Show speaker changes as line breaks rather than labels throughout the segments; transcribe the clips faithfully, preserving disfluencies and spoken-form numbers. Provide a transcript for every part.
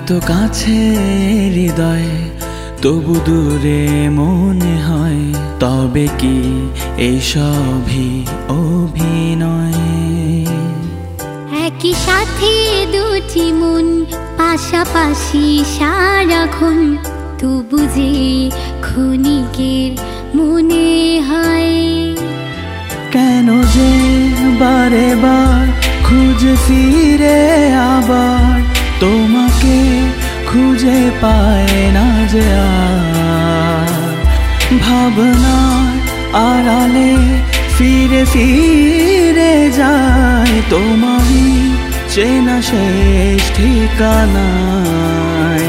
এত কাছে হৃদয় তবু দূরে মনে হয়, তবে কি এইসবই অভিনয়?
একই সাথে দুটি মন পাশাপাশি সারাক্ষণ, তবু যে ক্ষণিকের মনে হয়।
কেন যে বারে বার খুঁজে ফিরে আবার তোমাকে খুঁজে পায় না যে আর? ভাবনার আড়ালে ফিরে ফিরে যায় তোমারই চেনা শেষ ঠিকানায়।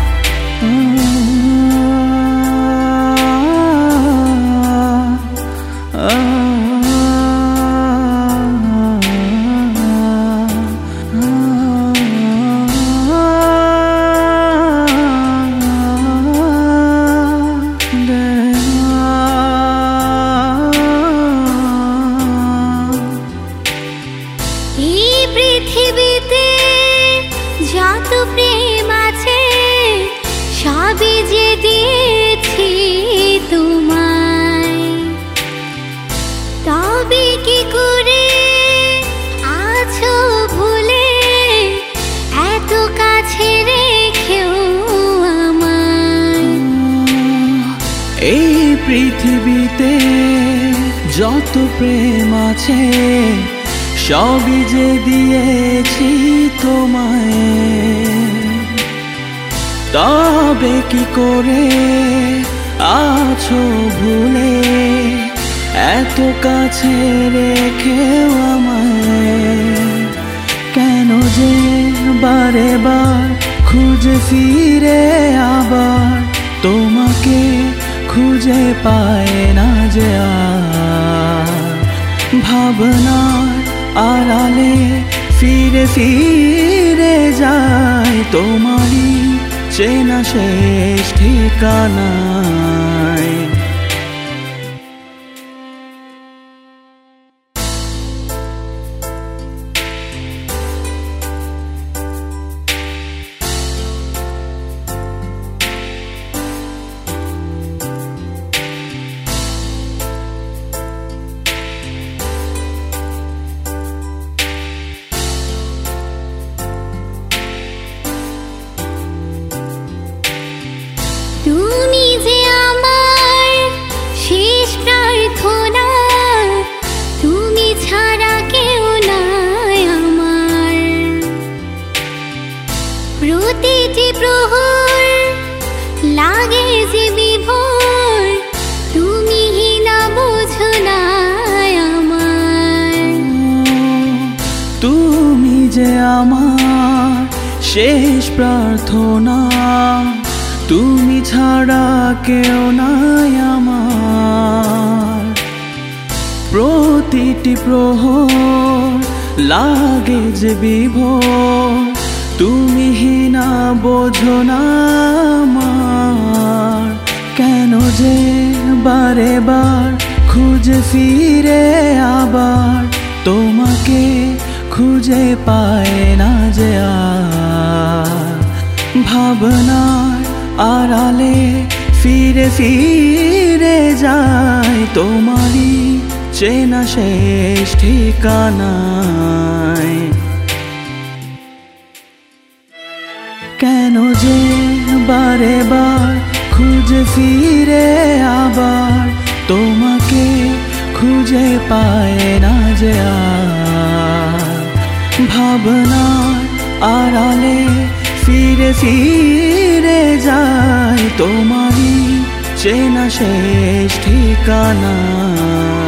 পৃথিবীতে যত প্রেম আছে সবই যে দিয়েছি তোমায়, তবে কি করে আছো ভুলে এত কাছে রেখেও আমায়?
এই পৃথিবীতে যত প্রেম আছে সবই যে দিয়েছি তোমায়, তবে কি করে আছো ভুলে এত কাছে রেখেও আমায়? কেন যে বারে বার খুঁজে ফিরে আবার তোমাকে খুঁজে পায় না যে আর? ভাবনার আড়ালে ফিরে ফিরে যায় তোমারই চেনা শেষ ঠিকানায়।
তুমি যে আমার শেষ প্রার্থনা, তুমি ছাড়া কেউ নাই আমার। প্রতিটি প্রহর লাগে যে বিভোর, তুমি না বোঝো না আমার।
তুমি যে আমার শেষ প্রার্থনা, তুমি ছাড়া কেউ নাই আমার। প্রতিটি প্রহর লাগে যে বিভোর, তুমি না বোঝো না আমার। কেন যে বারে বার খুঁজে ফিরে আবার তোমাকে খুঁজে পায় না যে আর? ভাবনার আড়ালে ফিরে ফিরে যায় তোমারই চেনা শেষ ঠিকানায়। কেন যে বারে বার খুঁজে ফিরে আবার তোমাকে খুঁজে পায় না যে আর? ভাবনার আড়ালে ফিরে ফিরে যায় তোমারই চেনা শেষ ঠিকানা।